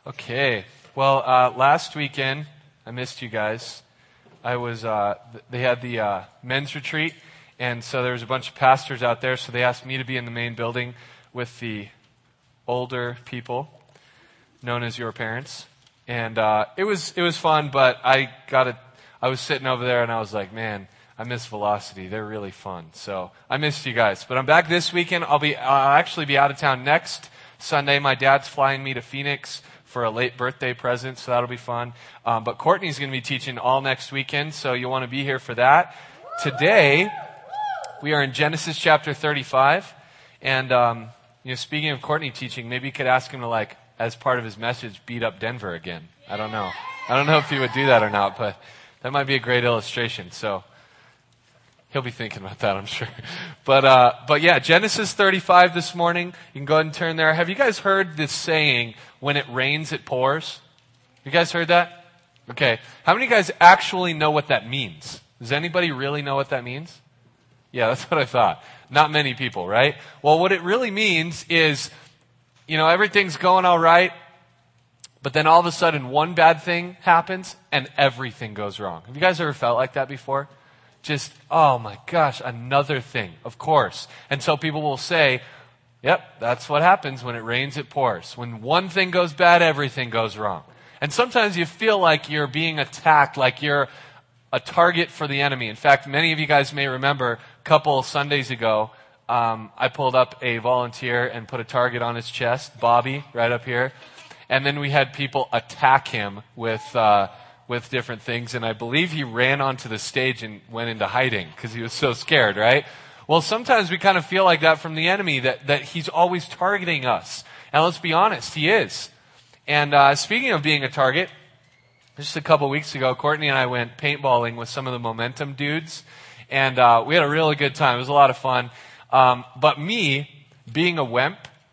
Okay. Well, last weekend, I missed you guys. They had the men's retreat, and so there was a bunch of pastors out there, so they asked me to be in the main building with the older people, known as your parents. And it was fun, but I was sitting over there and I was like, man, I miss Velocity. They're really fun. So I missed you guys. But I'm back this weekend. I'll actually be out of town next Sunday. My dad's flying me to Phoenix for a late birthday present, so that'll be fun. But Courtney's going to be teaching all next weekend, so you'll want to be here for that. Today, we are in Genesis chapter 35. And, speaking of Courtney teaching, maybe you could ask him to, as part of his message, beat up Denver again. I don't know. I don't know if he would do that or not, but that might be a great illustration. So he'll be thinking about that, I'm sure. But yeah, Genesis 35 this morning. You can go ahead and turn there. Have you guys heard this saying, when it rains, it pours? You guys heard that? Okay. How many of you guys actually know what that means? Does anybody really know what that means? Yeah, that's what I thought. Not many people, right? Well, what it really means is, everything's going all right, but then all of a sudden one bad thing happens and everything goes wrong. Have you guys ever felt like that before? Just, oh my gosh, another thing, of course. And so people will say, yep, that's what happens when it rains, it pours. When one thing goes bad, everything goes wrong. And sometimes you feel like you're being attacked, like you're a target for the enemy. In fact, many of you guys may remember a couple Sundays ago, I pulled up a volunteer and put a target on his chest, Bobby, right up here. And then we had people attack him with different things. And I believe he ran onto the stage and went into hiding because he was so scared, right? Well, sometimes we kind of feel like that from the enemy, that he's always targeting us. And let's be honest, he is. And speaking of being a target, just a couple weeks ago, Courtney and I went paintballing with some of the Momentum dudes. And we had a really good time. It was a lot of fun. But me, being a wimp,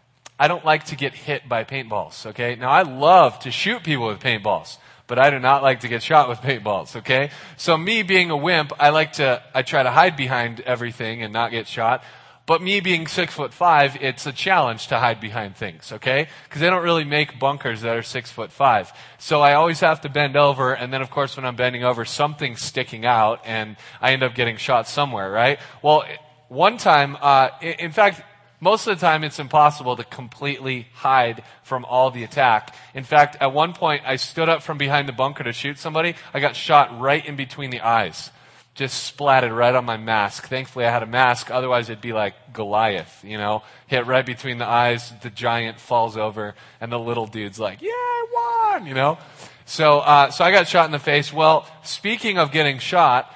I don't like to get hit by paintballs, okay? Now, I love to shoot people with paintballs, but I do not like to get shot with paintballs, okay? So me being a wimp, I try to hide behind everything and not get shot. But me being 6'5", it's a challenge to hide behind things, okay? Because they don't really make bunkers that are 6'5". So I always have to bend over, and then of course when I'm bending over, something's sticking out, and I end up getting shot somewhere, right? Well, one time, in fact, most of the time it's impossible to completely hide from all the attack. In fact, at one point I stood up from behind the bunker to shoot somebody. I got shot right in between the eyes. Just splatted right on my mask. Thankfully I had a mask, otherwise it'd be like Goliath, hit right between the eyes, the giant falls over, and the little dude's like, yeah, I won, So I got shot in the face. Well, speaking of getting shot,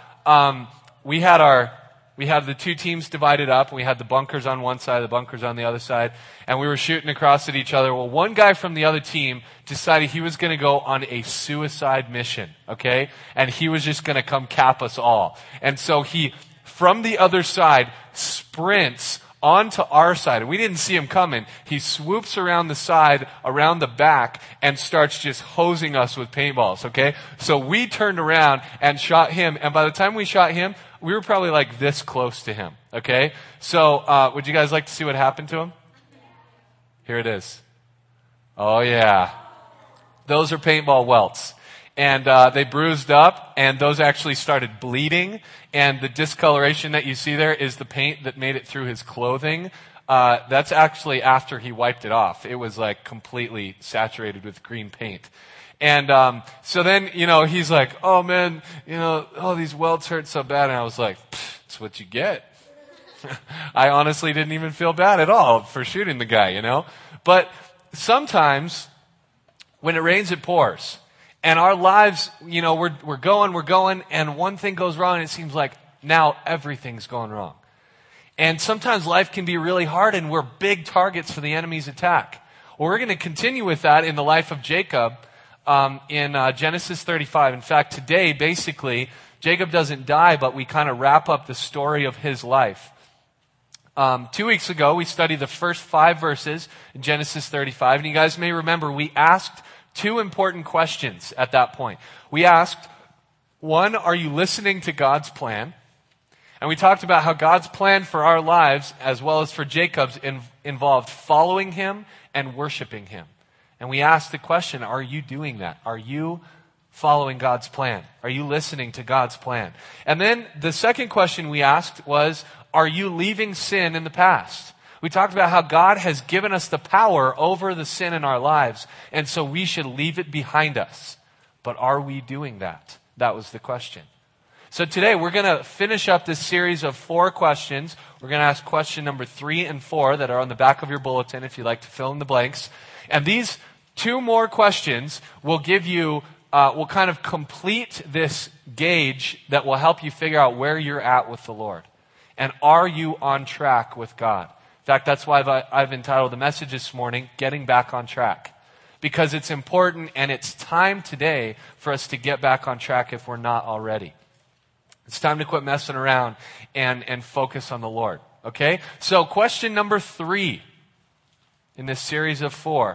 we had the two teams divided up, and we had the bunkers on one side, the bunkers on the other side, and we were shooting across at each other. Well, one guy from the other team decided he was going to go on a suicide mission, okay? And he was just going to come cap us all. And so he, from the other side, sprints onto our side. And we didn't see him coming. He swoops around the side, around the back, and starts just hosing us with paintballs, okay? So we turned around and shot him, and by the time we shot him, we were probably like this close to him, okay? So, would you guys like to see what happened to him? Here it is. Oh yeah. Those are paintball welts. And, they bruised up, and those actually started bleeding, and the discoloration that you see there is the paint that made it through his clothing. That's actually after he wiped it off. It was completely saturated with green paint. And, so then, he's like, oh man, these welts hurt so bad. And I was like, that's what you get. I honestly didn't even feel bad at all for shooting the guy, But sometimes when it rains, it pours. And our lives, we're going, and one thing goes wrong, and it seems like now everything's going wrong. And sometimes life can be really hard, and we're big targets for the enemy's attack. Well, we're going to continue with that in the life of Jacob, in Genesis 35. In fact, today, basically, Jacob doesn't die, but we kind of wrap up the story of his life. 2 weeks ago, we studied the first 5 verses in Genesis 35. And you guys may remember, we asked 2 important questions at that point. We asked, 1, are you listening to God's plan? And we talked about how God's plan for our lives, as well as for Jacob's, involved following him and worshiping him. And we ask the question, are you doing that? Are you following God's plan? Are you listening to God's plan? And then the second question we asked was, are you leaving sin in the past? We talked about how God has given us the power over the sin in our lives, and so we should leave it behind us. But are we doing that? That was the question. So today we're going to finish up this series of 4 questions. We're going to ask question number 3 and 4 that are on the back of your bulletin if you'd like to fill in the blanks. And these 2 more questions will give you, will kind of complete this gauge that will help you figure out where you're at with the Lord. And are you on track with God? In fact, that's why I've entitled the message this morning, Getting Back on Track. Because it's important and it's time today for us to get back on track if we're not already. It's time to quit messing around and focus on the Lord. Okay? So question number 3 in this series of 4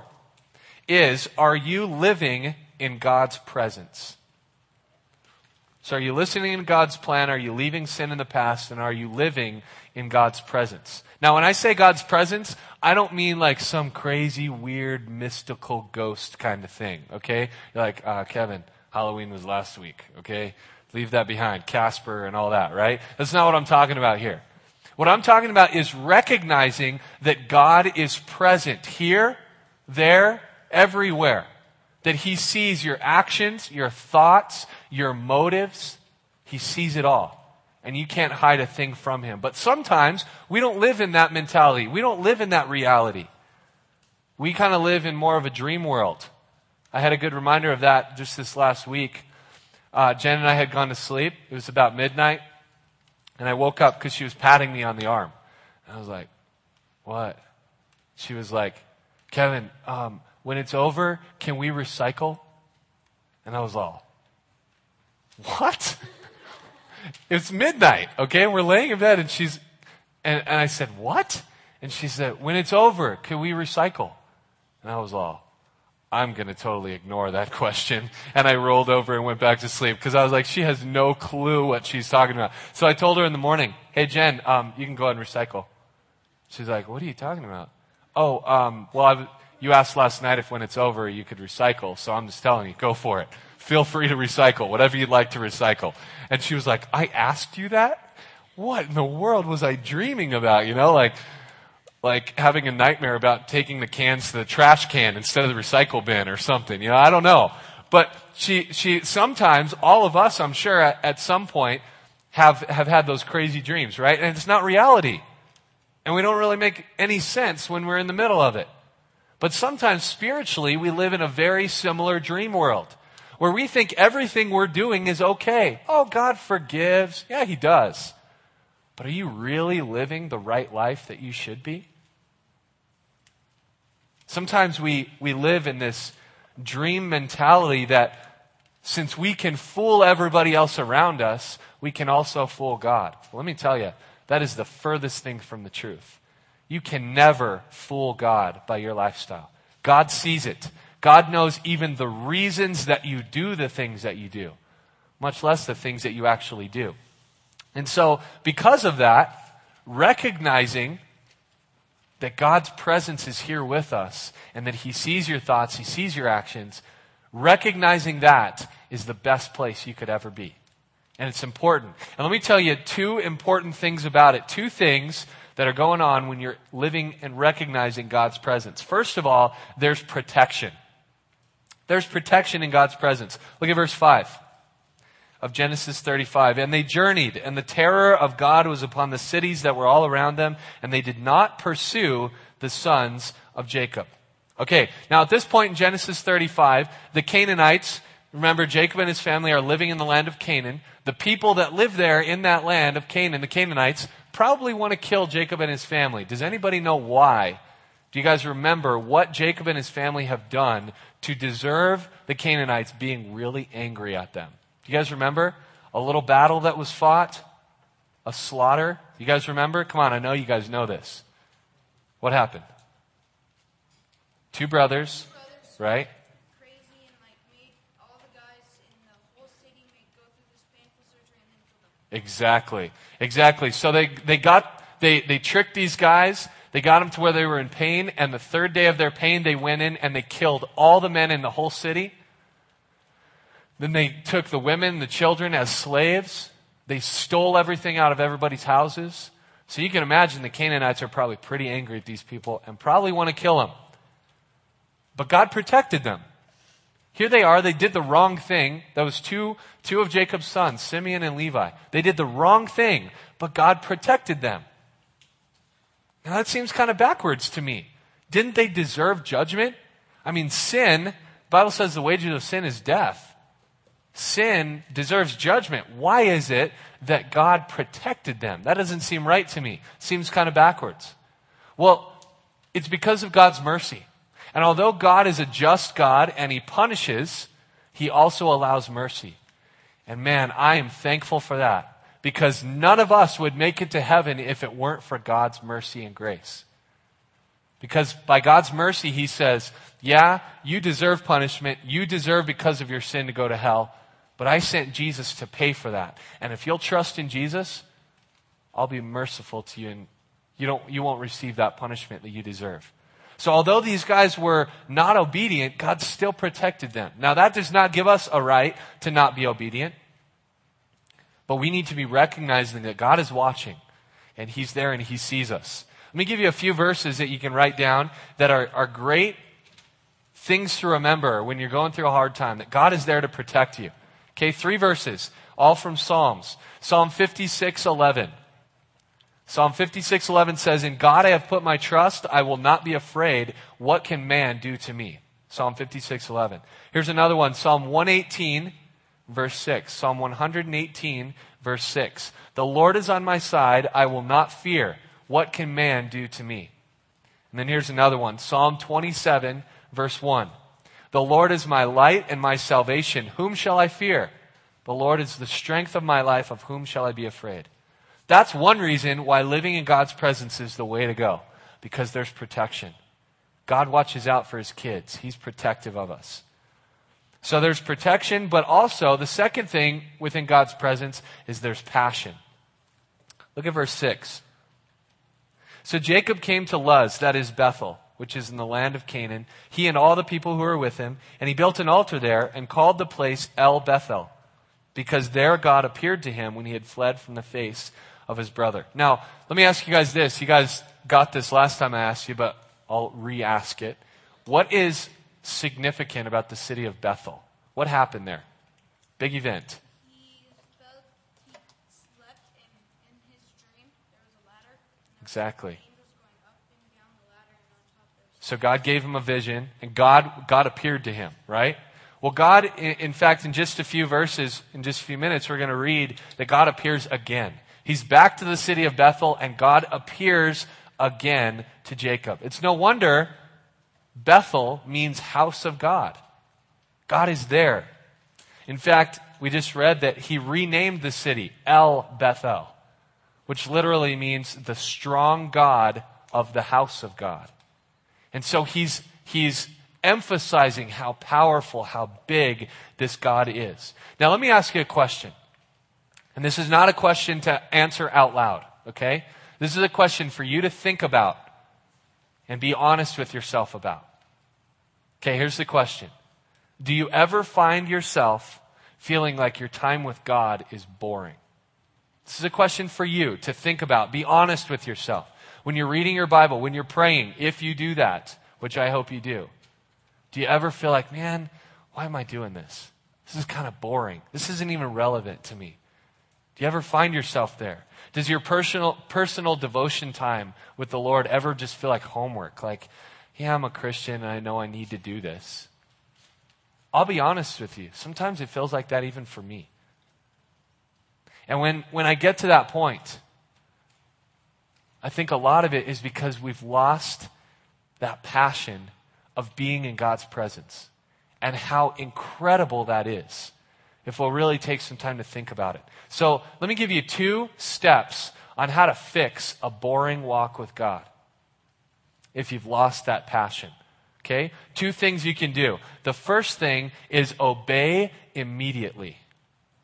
is, are you living in God's presence? So are you listening to God's plan? Are you leaving sin in the past? And are you living in God's presence? Now, when I say God's presence, I don't mean like some crazy, weird, mystical ghost kind of thing, okay? You're like, Kevin, Halloween was last week, okay? Leave that behind. Casper and all that, right? That's not what I'm talking about here. What I'm talking about is recognizing that God is present here, there, everywhere. That He sees your actions, your thoughts, your motives. He sees it all. And you can't hide a thing from Him. But sometimes we don't live in that mentality. We don't live in that reality. We kind of live in more of a dream world. I had a good reminder of that just this last week. Jen and I had gone to sleep. It was about midnight. And I woke up because she was patting me on the arm. And I was like, what? She was like, Kevin, when it's over, can we recycle? And I was all, what? It's midnight, okay? We're laying in bed and I said, what? And she said, when it's over, can we recycle? And I was all, I'm going to totally ignore that question. And I rolled over and went back to sleep because I was like, she has no clue what she's talking about. So I told her in the morning, hey, Jen, you can go ahead and recycle. She's like, what are you talking about? You asked last night if when it's over you could recycle, so I'm just telling you, go for it. Feel free to recycle, whatever you'd like to recycle. And she was like, I asked you that? What in the world was I dreaming about? You know, like having a nightmare about taking the cans to the trash can instead of the recycle bin or something. You know, I don't know. But she sometimes, all of us, I'm sure, at some point have had those crazy dreams, right? And it's not reality. And we don't really make any sense when we're in the middle of it. But sometimes spiritually, we live in a very similar dream world where we think everything we're doing is okay. Oh, God forgives. Yeah, He does. But are you really living the right life that you should be? Sometimes we live in this dream mentality that since we can fool everybody else around us, we can also fool God. Well, let me tell you, that is the furthest thing from the truth. You can never fool God by your lifestyle. God sees it. God knows even the reasons that you do the things that you do, much less the things that you actually do. And so, because of that, recognizing that God's presence is here with us and that He sees your thoughts, He sees your actions, recognizing that is the best place you could ever be. And it's important. And let me tell you 2 important things about it. 2 things that are going on when you're living and recognizing God's presence. First of all, there's protection. There's protection in God's presence. Look at verse 5 of Genesis 35. And they journeyed, and the terror of God was upon the cities that were all around them, and they did not pursue the sons of Jacob. Okay, now at this point in Genesis 35, the Canaanites, remember Jacob and his family are living in the land of Canaan. The people that live there in that land of Canaan, the Canaanites, probably want to kill Jacob and his family. Does anybody know why? Do you guys remember what Jacob and his family have done to deserve the Canaanites being really angry at them? Do you guys remember? A little battle that was fought? A slaughter? You guys remember? Come on, I know you guys know this. What happened? 2 brothers, right? Crazy and made all the guys in the whole city go through this painful surgery and then kill them. Exactly. So they tricked these guys. They got them to where they were in pain, and the third day of their pain, they went in and they killed all the men in the whole city. Then they took the women, the children as slaves. They stole everything out of everybody's houses. So you can imagine the Canaanites are probably pretty angry at these people and probably want to kill them. But God protected them. Here they are, they did the wrong thing. That was two of Jacob's sons, Simeon and Levi. They did the wrong thing, but God protected them. Now that seems kind of backwards to me. Didn't they deserve judgment? I mean, sin, the Bible says the wages of sin is death. Sin deserves judgment. Why is it that God protected them? That doesn't seem right to me. Seems kind of backwards. Well, it's because of God's mercy. And although God is a just God and He punishes, He also allows mercy. And man, I am thankful for that, because none of us would make it to heaven if it weren't for God's mercy and grace. Because by God's mercy, He says, yeah, you deserve punishment. You deserve, because of your sin, to go to hell. But I sent Jesus to pay for that. And if you'll trust in Jesus, I'll be merciful to you, and you won't receive that punishment that you deserve. So although these guys were not obedient, God still protected them. Now that does not give us a right to not be obedient. But we need to be recognizing that God is watching, and He's there and He sees us. Let me give you a few verses that you can write down that are great things to remember when you're going through a hard time, that God is there to protect you. Okay, 3 verses, all from Psalms. Psalm 56:11. Psalm 56:11 says, "In God I have put my trust. I will not be afraid. What can man do to me?" Psalm 56:11. Here's another one. Psalm 118, verse 6. Psalm 118, verse 6. "The Lord is on my side. I will not fear. What can man do to me?" And then here's another one. Psalm 27, verse 1. "The Lord is my light and my salvation. Whom shall I fear? The Lord is the strength of my life. Of whom shall I be afraid?" That's one reason why living in God's presence is the way to go. Because there's protection. God watches out for His kids. He's protective of us. So there's protection, but also the second thing within God's presence is there's passion. Look at verse 6. "So Jacob came to Luz," that is Bethel, which is in the land of Canaan, "he and all the people who were with him, and he built an altar there and called the place El Bethel, because there God appeared to him when he had fled from the face of his brother." Now, let me ask you guys this. You guys got this last time I asked you, but I'll re-ask it. What is significant about the city of Bethel? What happened there? Big event. He slept in his dream. There was a ladder. Exactly. Angels going up and down the ladder, and on top there was... So God gave him a vision, and God appeared to him, right? Well, God, in fact, in just a few verses, in just a few minutes, we're going to read that God appears again. He's back to the city of Bethel, and God appears again to Jacob. It's no wonder Bethel means house of God. God is there. In fact, we just read that He renamed the city El Bethel, which literally means the strong God of the house of God. And so He's emphasizing how powerful, how big this God is. Now let me ask you a question. And this is not a question to answer out loud, okay? This is a question for you to think about and be honest with yourself about. Okay, here's the question. Do you ever find yourself feeling like your time with God is boring? This is a question for you to think about. Be honest with yourself. When you're reading your Bible, when you're praying, if you do that, which I hope you do you ever feel like, man, why am I doing this? This is kind of boring. This isn't even relevant to me. Do you ever find yourself there? Does your personal devotion time with the Lord ever just feel like homework? Like, yeah, I'm a Christian and I know I need to do this. I'll be honest with you. Sometimes it feels like that even for me. And when I get to that point, I think a lot of it is because we've lost that passion of being in God's presence and how incredible that is, if we'll really take some time to think about it. So let me give you 2 steps on how to fix a boring walk with God if you've lost that passion. Okay? 2 things you can do. The first thing is obey immediately.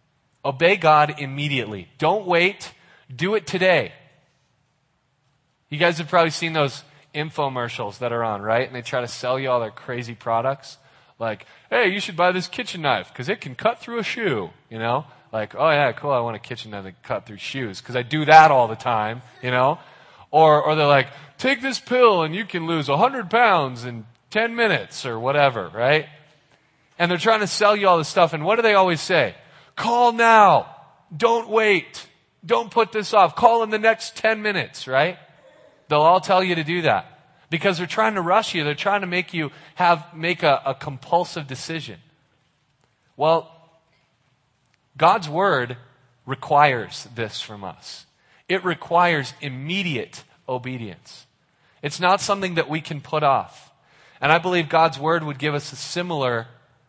Obey God immediately. Don't wait. Do it today. You guys have probably seen those infomercials that are on, right? And they try to sell you all their crazy products. Like, hey, you should buy this kitchen knife because it can cut through a shoe, you know? Like, oh yeah, cool, I want a kitchen knife that can cut through shoes because I do that all the time, you know? Or they're like, take this pill and you can lose 100 pounds in 10 minutes or whatever, right? And they're trying to sell you all this stuff. And what do they always say? Call now. Don't wait. Don't put this off. Call in the next 10 minutes, right? They'll all tell you to do that. Because they're trying to rush you. They're trying to make you make a compulsive decision. Well, God's Word requires this from us. It requires immediate obedience. It's not something that we can put off. And I believe God's Word would give us a similar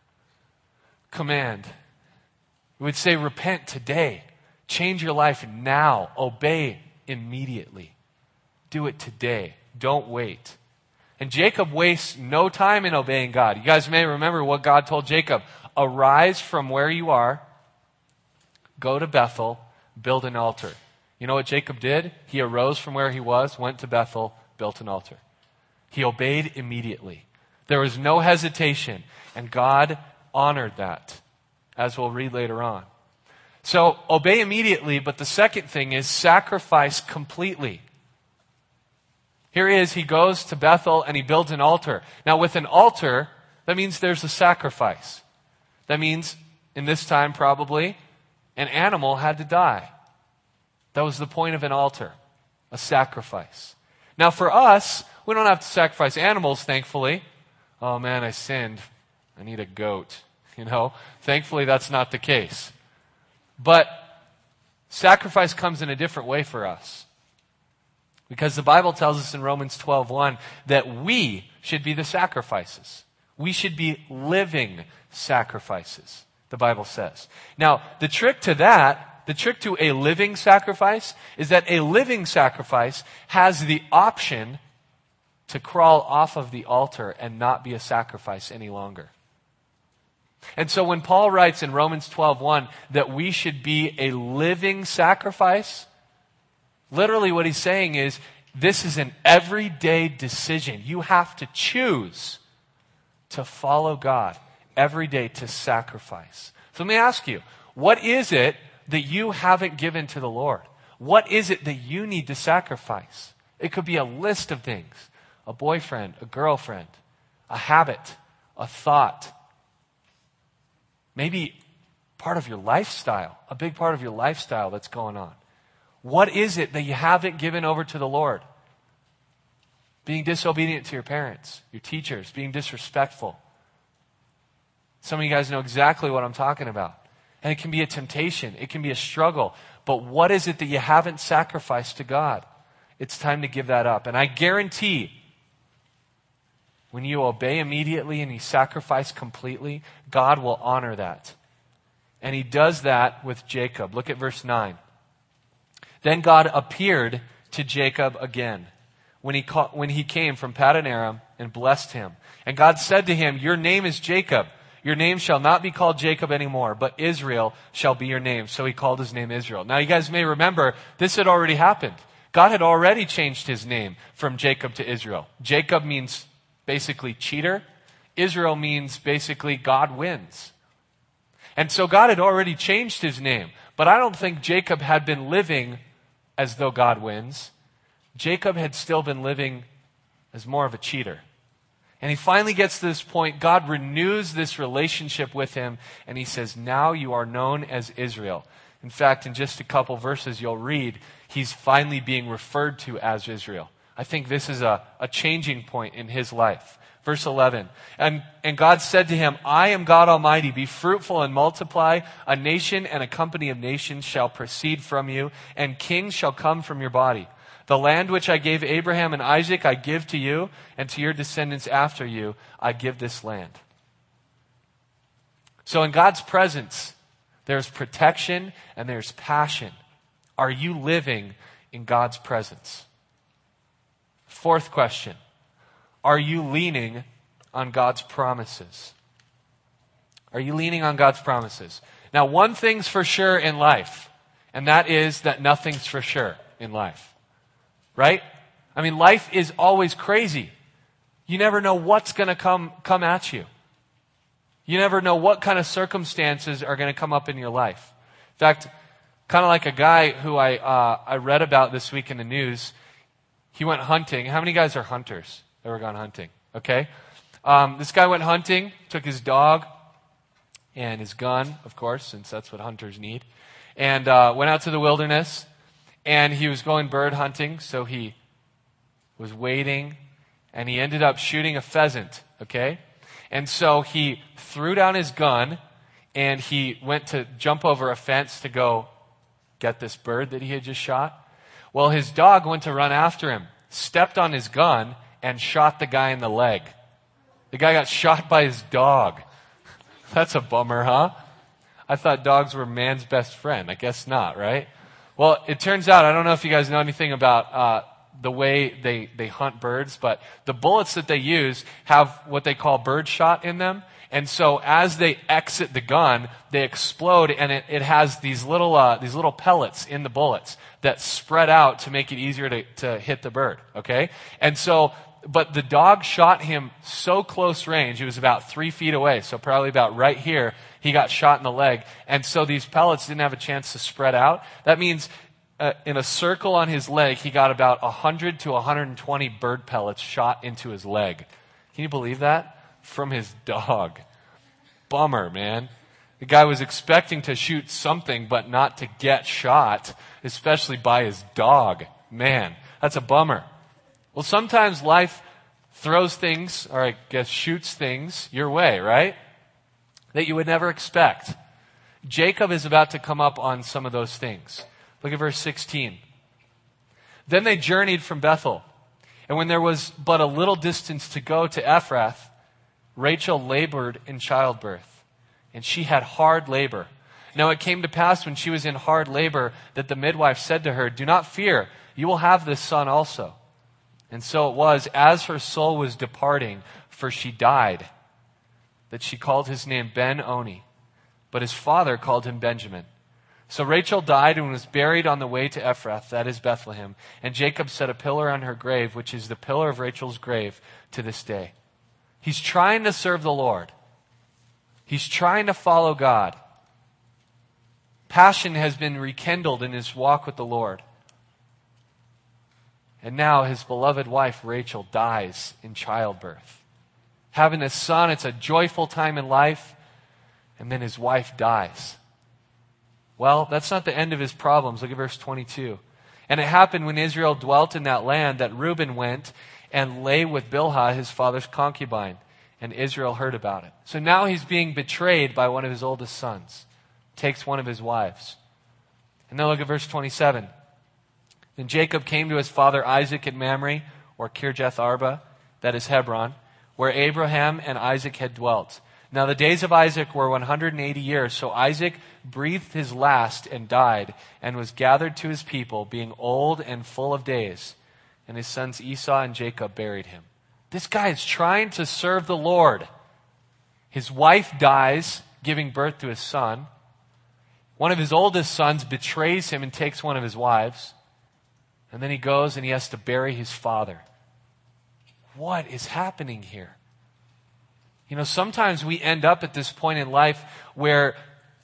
command. It would say, repent today. Change your life now. Obey immediately. Do it today. Don't wait. And Jacob wastes no time in obeying God. You guys may remember what God told Jacob. Arise from where you are, go to Bethel, build an altar. You know what Jacob did? He arose from where he was, went to Bethel, built an altar. He obeyed immediately. There was no hesitation, and God honored that, as we'll read later on. So, obey immediately, but the second thing is sacrifice completely. Here he is, he goes to Bethel and he builds an altar. Now with an altar, that means there's a sacrifice. That means, in this time probably, an animal had to die. That was the point of an altar, a sacrifice. Now for us, we don't have to sacrifice animals, thankfully. Oh man, I sinned. I need a goat. You know, thankfully that's not the case. But sacrifice comes in a different way for us. Because the Bible tells us in Romans 12:1 that we should be the sacrifices. We should be living sacrifices, the Bible says. Now, the trick to a living sacrifice is that a living sacrifice has the option to crawl off of the altar and not be a sacrifice any longer. And so when Paul writes in Romans 12:1 that we should be a living sacrifice, literally what he's saying is, this is an everyday decision. You have to choose to follow God every day, to sacrifice. So let me ask you, what is it that you haven't given to the Lord? What is it that you need to sacrifice? It could be a list of things. A boyfriend, a girlfriend, a habit, a thought. Maybe part of your lifestyle, a big part of your lifestyle that's going on. What is it that you haven't given over to the Lord? Being disobedient to your parents, your teachers, being disrespectful. Some of you guys know exactly what I'm talking about. And it can be a temptation. It can be a struggle. But what is it that you haven't sacrificed to God? It's time to give that up. And I guarantee, when you obey immediately and you sacrifice completely, God will honor that. And He does that with Jacob. Look at verse 9. Then God appeared to Jacob again when he came from Paddan Aram and blessed him. And God said to him, your name is Jacob. Your name shall not be called Jacob anymore, but Israel shall be your name. So He called his name Israel. Now you guys may remember, this had already happened. God had already changed his name from Jacob to Israel. Jacob means basically cheater. Israel means basically God wins. And so God had already changed his name. But I don't think Jacob had been living as though God wins. Jacob had still been living as more of a cheater. And he finally gets to this point. God renews this relationship with him. And He says, now you are known as Israel. In fact, in just a couple verses you'll read, he's finally being referred to as Israel. I think this is a changing point in his life. Verse 11, and God said to him, I am God Almighty. Be fruitful and multiply. A nation and a company of nations shall proceed from you, and kings shall come from your body. The land which I gave Abraham and Isaac I give to you, and to your descendants after you I give this land. So in God's presence, there's protection and there's passion. Are you living in God's presence? Fourth question. Are you leaning on God's promises? Are you leaning on God's promises? Now, one thing's for sure in life, and that is that nothing's for sure in life. Right? I mean, life is always crazy. You never know what's going to come at you. You never know what kind of circumstances are going to come up in your life. In fact, kind of like a guy who I read about this week in the news. He went hunting. How many guys are hunters? Ever gone hunting? Okay. This guy went hunting, took his dog and his gun, of course, since that's what hunters need, and went out to the wilderness, and he was going bird hunting, so he was waiting, and he ended up shooting a pheasant, okay? And so he threw down his gun, and he went to jump over a fence to go get this bird that he had just shot. Well, his dog went to run after him, stepped on his gun, and shot the guy in the leg. The guy got shot by his dog. That's a bummer, huh? I thought dogs were man's best friend. I guess not, right? Well, it turns out, I don't know if you guys know anything about the way they hunt birds, but the bullets that they use have what they call bird shot in them. And so as they exit the gun, they explode, and it has these little pellets in the bullets that spread out to make it easier to hit the bird, okay? And so, but the dog shot him so close range, he was about 3 feet away, so probably about right here, he got shot in the leg. And so these pellets didn't have a chance to spread out. That means in a circle on his leg, he got about 100 to 120 bird pellets shot into his leg. Can you believe that? From his dog. Bummer, man. The guy was expecting to shoot something, but not to get shot, especially by his dog. Man, that's a bummer. Well, sometimes life throws things, or I guess shoots things your way, right? That you would never expect. Jacob is about to come up on some of those things. Look at verse 16. Then they journeyed from Bethel, and when there was but a little distance to go to Ephrath, Rachel labored in childbirth, and she had hard labor. Now it came to pass when she was in hard labor that the midwife said to her, "Do not fear, you will have this son also." And so it was, as her soul was departing, for she died, that she called his name Ben-Oni, but his father called him Benjamin. So Rachel died and was buried on the way to Ephrath, that is Bethlehem. And Jacob set a pillar on her grave, which is the pillar of Rachel's grave to this day. He's trying to serve the Lord. He's trying to follow God. Passion has been rekindled in his walk with the Lord. And now his beloved wife, Rachel, dies in childbirth. Having a son, it's a joyful time in life. And then his wife dies. Well, that's not the end of his problems. Look at verse 22. And it happened when Israel dwelt in that land that Reuben went and lay with Bilhah, his father's concubine. And Israel heard about it. So now he's being betrayed by one of his oldest sons. Takes one of his wives. And then look at verse 27. Then Jacob came to his father Isaac at Mamre, or Kirjath Arba, that is Hebron, where Abraham and Isaac had dwelt. Now the days of Isaac were 180 years, so Isaac breathed his last and died, and was gathered to his people, being old and full of days. And his sons Esau and Jacob buried him. This guy is trying to serve the Lord. His wife dies, giving birth to his son. One of his oldest sons betrays him and takes one of his wives. And then he goes and he has to bury his father. What is happening here? You know, sometimes we end up at this point in life where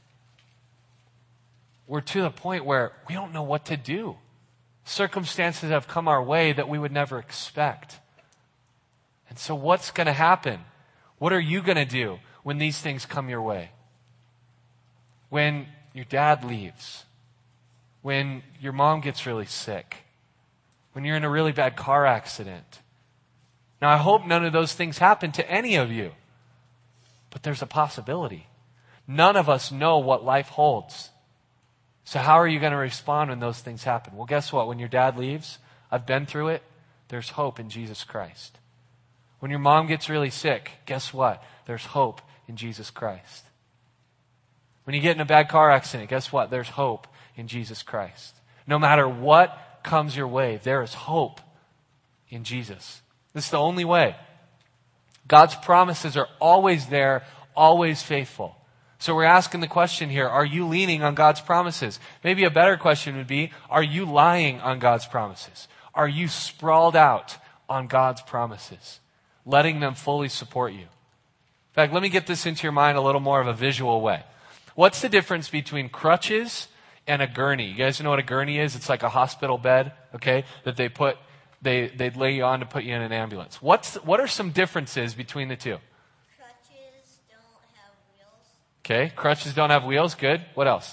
we're to the point where we don't know what to do. Circumstances have come our way that we would never expect. And so what's going to happen? What are you going to do when these things come your way? When your dad leaves? When your mom gets really sick? When you're in a really bad car accident? Now, I hope none of those things happen to any of you. But there's a possibility. None of us know what life holds. So how are you going to respond when those things happen? Well, guess what? When your dad leaves, I've been through it, there's hope in Jesus Christ. When your mom gets really sick, guess what? There's hope in Jesus Christ. When you get in a bad car accident, guess what? There's hope in Jesus Christ. No matter what comes your way, there is hope in Jesus. This is the only way. God's promises are always there, always faithful. So we're asking the question here, are you leaning on God's promises? Maybe a better question would be, are you lying on God's promises? Are you sprawled out on God's promises, letting them fully support you? In fact, let me get this into your mind a little more of a visual way. What's the difference between crutches and a gurney? You guys know what a gurney is? It's like a hospital bed, okay, that they'd lay you on to put you in an ambulance. What are some differences between the two? Crutches don't have wheels. Okay, crutches don't have wheels. Good. What else?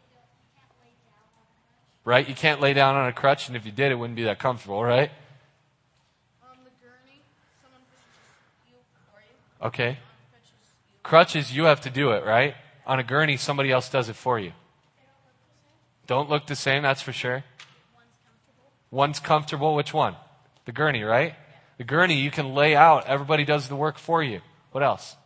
Right? You can't lay down on a crutch, and if you did, it wouldn't be that comfortable, right? The gurney, someone pushes you for you. Okay. Crutches, you have to do it, right? On a gurney, somebody else does it for you. Don't look the same, that's for sure. One's comfortable. Which one? The gurney, right? The gurney you can lay out. Everybody does the work for you. What else?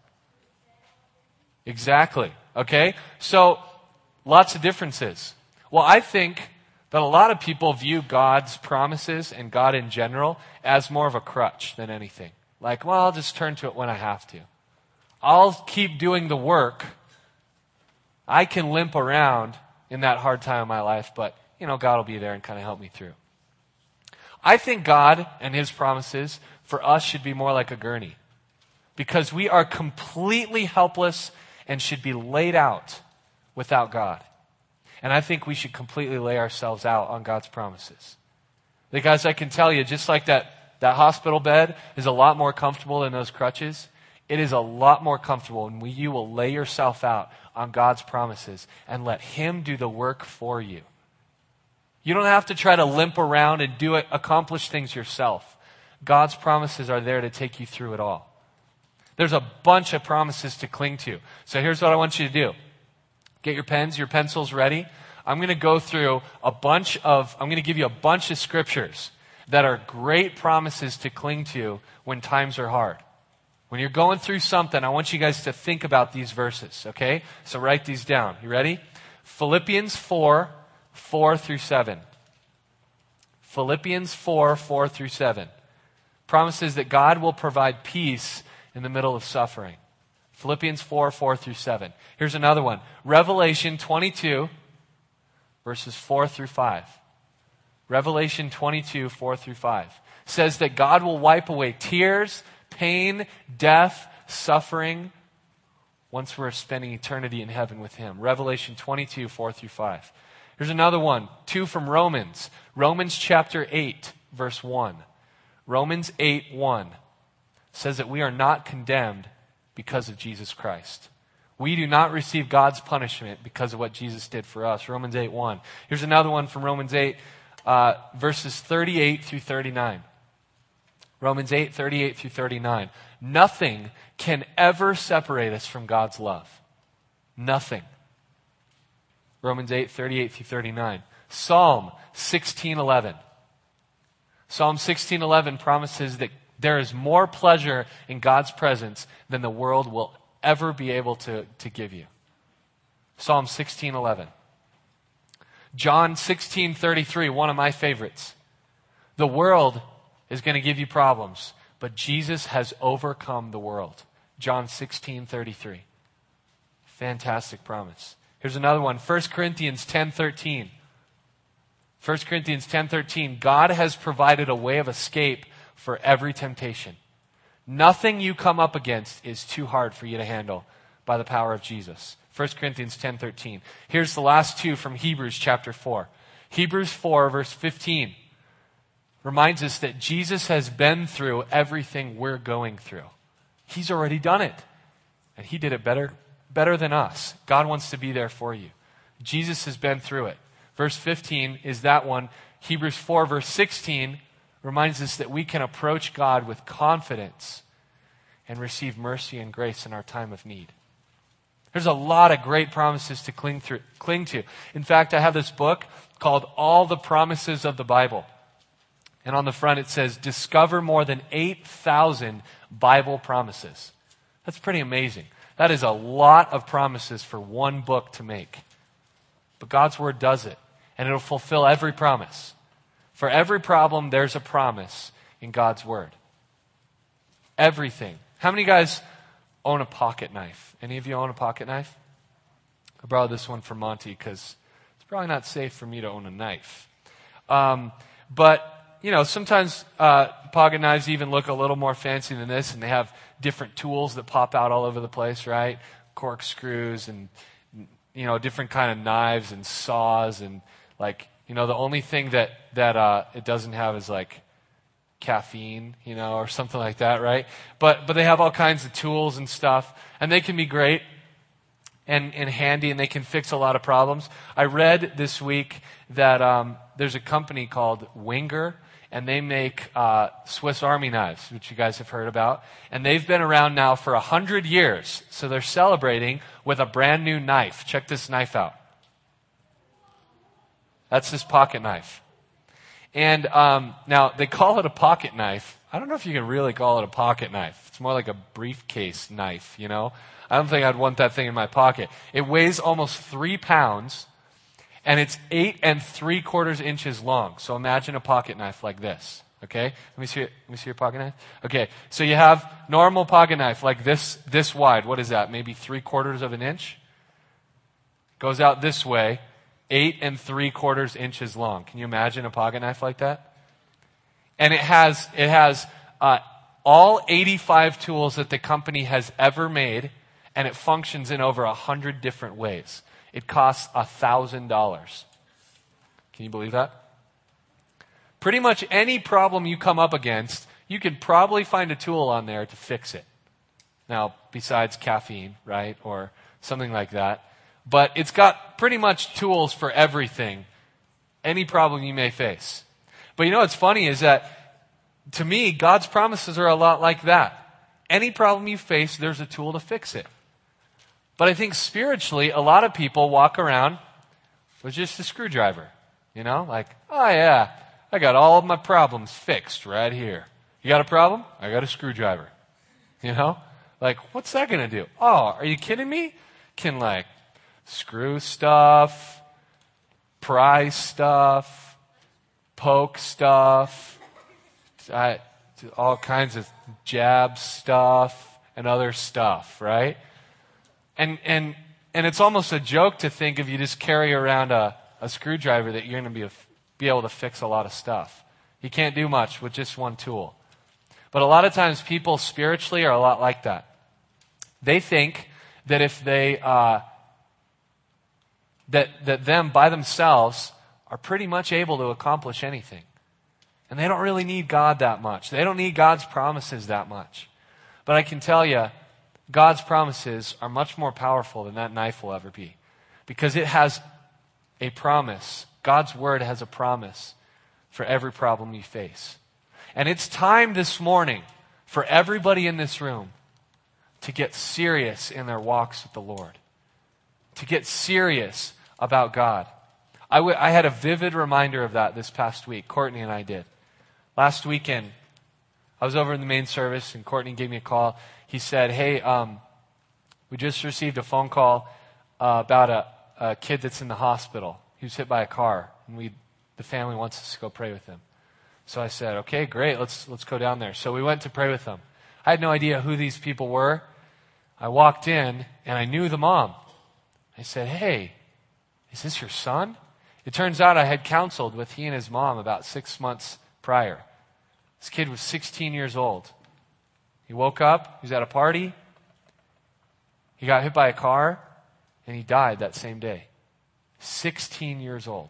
Exactly. Okay? So, lots of differences. Well, I think that a lot of people view God's promises and God in general as more of a crutch than anything. Like, well, I'll just turn to it when I have to. I'll keep doing the work. I can limp around in that hard time of my life, but, God will be there and kind of help me through. I think God and His promises for us should be more like a gurney, because we are completely helpless and should be laid out without God. And I think we should completely lay ourselves out on God's promises. Because I can tell you, just like that hospital bed is a lot more comfortable than those crutches, it is a lot more comfortable when you will lay yourself out on God's promises and let Him do the work for you. You don't have to try to limp around and accomplish things yourself. God's promises are there to take you through it all. There's a bunch of promises to cling to. So here's what I want you to do. Get your pens, your pencils ready. I'm going to go through I'm going to give you a bunch of scriptures that are great promises to cling to when times are hard. When you're going through something, I want you guys to think about these verses, okay? So write these down. You ready? Philippians 4:4-7. Philippians 4:4-7. Promises that God will provide peace in the middle of suffering. Philippians 4:4-7. Here's another one. Revelation 22, verses 4-5. Revelation 22, 4-5. Says that God will wipe away tears, pain, death, suffering, once we're spending eternity in heaven with Him. Revelation 22, 4-5. Here's another one. 2 from Romans. Romans chapter 8, verse 1. Romans 8:1 says that we are not condemned because of Jesus Christ. We do not receive God's punishment because of what Jesus did for us. Romans 8:1. Here's another one from Romans 8, verses 38-39. Romans 8, 38-39. Nothing can ever separate us from God's love. Nothing. Romans 8, 38-39. Psalm 16:11. Psalm 16:11 promises that there is more pleasure in God's presence than the world will ever be able to give you. Psalm 16:11. John 16:33, one of my favorites. The world is going to give you problems, but Jesus has overcome the world. John 16:33. Fantastic promise. Here's another one. 1 Corinthians 10:13. 1 Corinthians 10:13. God has provided a way of escape for every temptation. Nothing you come up against is too hard for you to handle by the power of Jesus. 1 Corinthians 10:13. Here's the last two from Hebrews chapter 4. Hebrews 4 verse 15 reminds us that Jesus has been through everything we're going through. He's already done it. And He did it better than us. God wants to be there for you. Jesus has been through it. Verse 15 is that one. Hebrews 4 verse 16 reminds us that we can approach God with confidence and receive mercy and grace in our time of need. There's a lot of great promises to cling to. In fact, I have this book called All the Promises of the Bible. And on the front it says, discover more than 8,000 Bible promises. That's pretty amazing. That is a lot of promises for one book to make. But God's Word does it. And it'll fulfill every promise. For every problem, there's a promise in God's Word. Everything. How many guys own a pocket knife? Any of you own a pocket knife? I borrowed this one from Monty because it's probably not safe for me to own a knife. But sometimes pocket knives even look a little more fancy than this, and they have different tools that pop out all over the place, right? Corkscrews and, different kind of knives and saws, and the only thing that it doesn't have is caffeine, or something like that, right? But they have all kinds of tools and stuff, and they can be great and handy, and they can fix a lot of problems. I read this week that there's a company called Wenger, and they make Swiss Army knives, which you guys have heard about. And they've been around now for 100 years. So they're celebrating with a brand new knife. Check this knife out. That's this pocket knife. And now they call it a pocket knife. I don't know if you can really call it a pocket knife. It's more like a briefcase knife, I don't think I'd want that thing in my pocket. It weighs almost 3 pounds. And it's 8 3/4 inches long. So imagine a pocket knife like this. Okay? Let me see your pocket knife. Okay. So you have normal pocket knife like this wide. What is that? Maybe 3/4 of an inch? Goes out this way, 8 3/4 inches long. Can you imagine a pocket knife like that? And it has all 85 tools that the company has ever made, and it functions in over 100 different ways. It costs $1,000. Can you believe that? Pretty much any problem you come up against, you can probably find a tool on there to fix it. Now, besides caffeine, right? Or something like that. But it's got pretty much tools for everything. Any problem you may face. But what's funny is that, to me, God's promises are a lot like that. Any problem you face, there's a tool to fix it. But I think spiritually, a lot of people walk around with just a screwdriver. Oh yeah, I got all of my problems fixed right here. You got a problem? I got a screwdriver. What's that going to do? Oh, are you kidding me? Can screw stuff, pry stuff, poke stuff, all kinds of jab stuff and other stuff, right? And it's almost a joke to think if you just carry around a screwdriver that you're going to be able to fix a lot of stuff. You can't do much with just one tool. But a lot of times people spiritually are a lot like that. They think that if they that them by themselves are pretty much able to accomplish anything. And they don't really need God that much. They don't need God's promises that much. But I can tell you, God's promises are much more powerful than that knife will ever be. Because it has a promise. God's word has a promise for every problem you face. And it's time this morning for everybody in this room to get serious in their walks with the Lord. To get serious about God. I had a vivid reminder of that this past week. Courtney and I did. Last weekend, I was over in the main service and Courtney gave me a call. He said, hey, we just received a phone call about a kid that's in the hospital. He was hit by a car, and the family wants us to go pray with him. So I said, okay, great, let's go down there. So we went to pray with them. I had no idea who these people were. I walked in, and I knew the mom. I said, hey, is this your son? It turns out I had counseled with he and his mom about 6 months prior. This kid was 16 years old. He woke up, he was at a party, he got hit by a car, and he died that same day. 16 years old.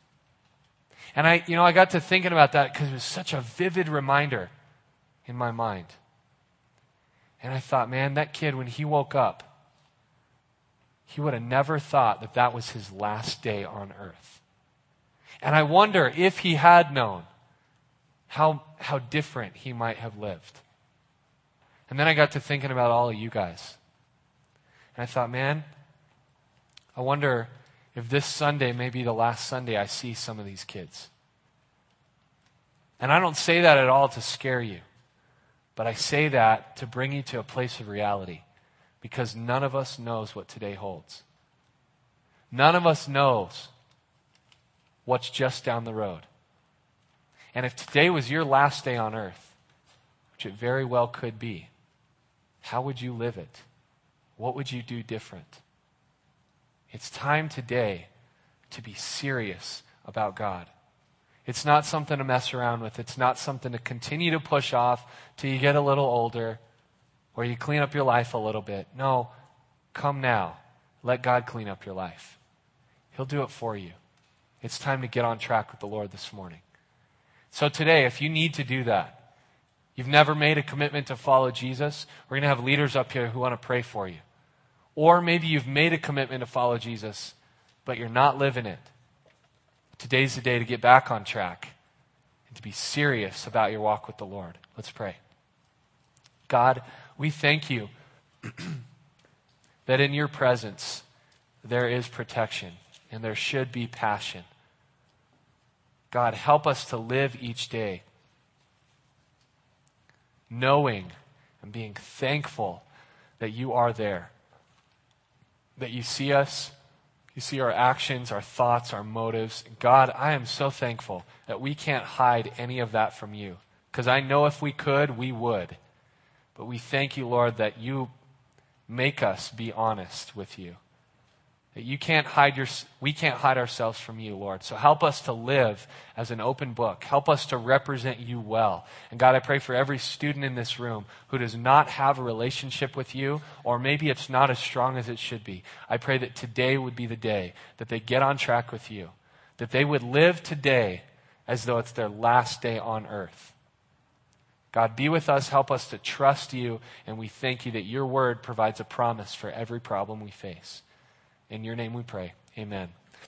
And I got to thinking about that because it was such a vivid reminder in my mind. And I thought, man, that kid, when he woke up, he would have never thought that that was his last day on earth. And I wonder if he had known how different he might have lived. And then I got to thinking about all of you guys. And I thought, man, I wonder if this Sunday may be the last Sunday I see some of these kids. And I don't say that at all to scare you, but I say that to bring you to a place of reality, because none of us knows what today holds. None of us knows what's just down the road. And if today was your last day on earth, which it very well could be, how would you live it? What would you do different? It's time today to be serious about God. It's not something to mess around with. It's not something to continue to push off till you get a little older or you clean up your life a little bit. No, come now. Let God clean up your life. He'll do it for you. It's time to get on track with the Lord this morning. So today, if you need to do that, you've never made a commitment to follow Jesus, we're going to have leaders up here who want to pray for you. Or maybe you've made a commitment to follow Jesus, but you're not living it. Today's the day to get back on track and to be serious about your walk with the Lord. Let's pray. God, we thank you that in your presence there is protection and there should be passion. God, help us to live each day knowing and being thankful that you are there, that you see us. You see our actions, our thoughts, our motives. God, I am so thankful that we can't hide any of that from you. Because I know if we could, we would. But we thank you, Lord, that you make us be honest with you. That we can't hide ourselves from you, Lord. So help us to live as an open book. Help us to represent you well. And God, I pray for every student in this room who does not have a relationship with you, or maybe it's not as strong as it should be. I pray that today would be the day that they get on track with you. That they would live today as though it's their last day on earth. God, be with us. Help us to trust you. And we thank you that your word provides a promise for every problem we face. In your name we pray. Amen.